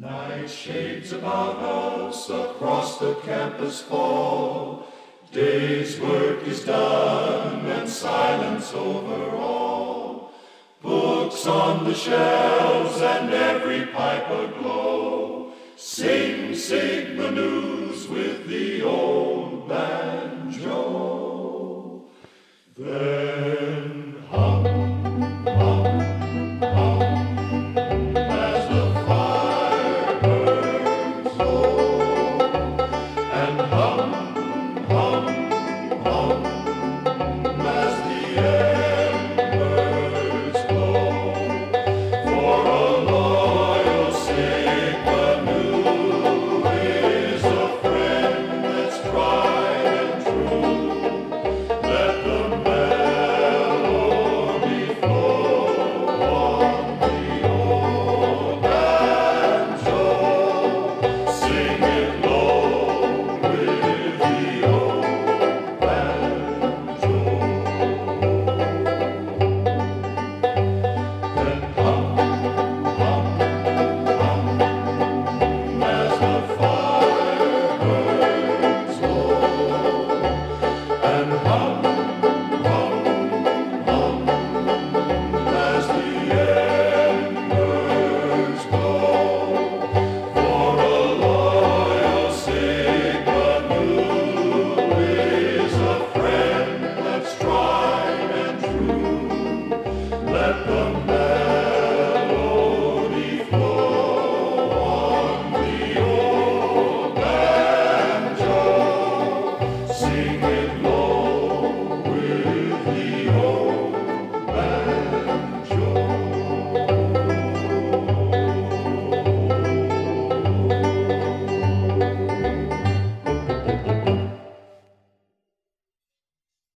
Night shades about us across the campus fall. Day's work is done and silence over all. Books on the shelves and every pipe aglow. Sing Sigma News with the old